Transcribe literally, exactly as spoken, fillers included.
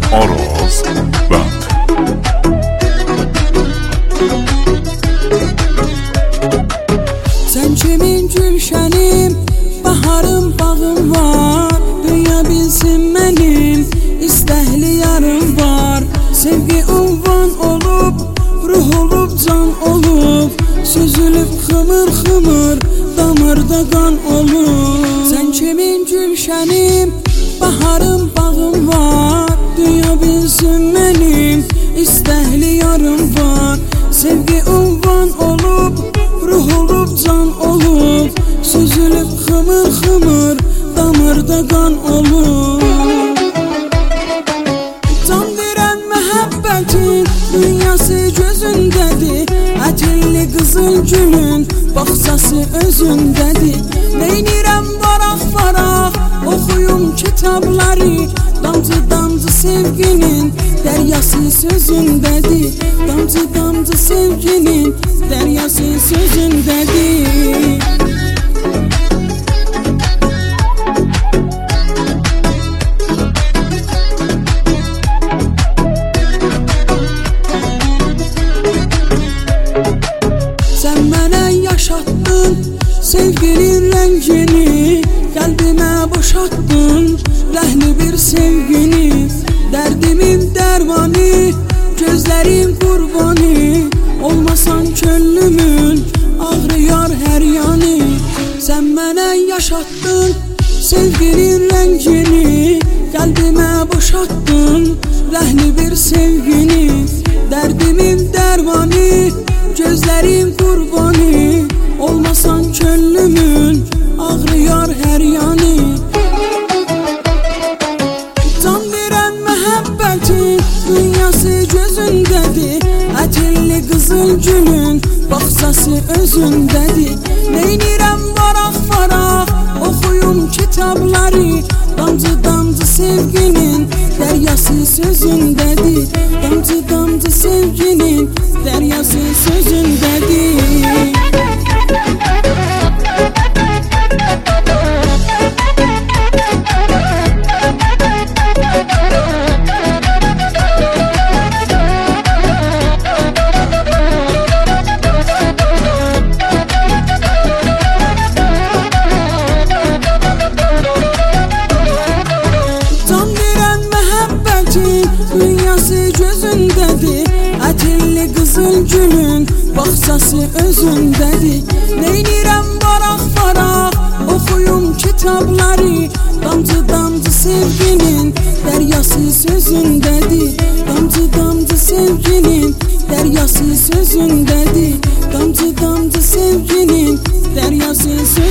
Araz Band. Sen kimin gülşənim, baharım bağım var. Dünya bilsin mənim, istəkli yarım var. Sevgi unvan olub, ruh olub, can olub. Süzülüb xımır xımır, damarda qan olub. Sen kimin gülşənim, baharım bağım var. Dünya bilsin mənim, istəkli yarım var. Sevgi unvan olub, ruh olub, can olub. Süzülüb xımır xımır, damarda qan olub. Can verən məhəbbətin dünyası gözündədir. Ətirli qızıl gülün bağçası özündədir. Neynirəm varaq-varaq, oxuyum kitabları. Damcı damcı sevginin dəryası sözündədir. Damcı damcı sevginin dəryası sözündədir. Sən mənə yaşatdın sevginin rəngini, qəlbimə boşatdın rəhli bir sevgini. Dərdimin dərmanı, gözlərim qurbanı. Olmasan könlümün ağrıyar hər yanı. Sən mənə yaşatdın sevginin rəngini, qəlbimə boşatdın rəhli bir sevgini. Dərdimin dərmanı, gözlərim qurbanı. Olmasan könlümün ağrıyar hər yanı. Can verən məhəbbətin dünyası gözündədir. Ətirli qızıl gülün bağçası özündədir. Neynirəm varaq-varaq, oxuyum kitabları. Damcı damcı sevginin dəryası sözündədir. Damcı damcı sevginin dəryası sözündədir. Dünyası gözündədir. Ətirli qızıl gülün bağçası özündədir. Neynirəm varaq-varaq, oxuyum kitabları. Damcı damcı sevginin dəryası sözündədir. Damcı damcı sevginin dəryası sözündədir. Damcı damcı sevginin dəryası sözündədir.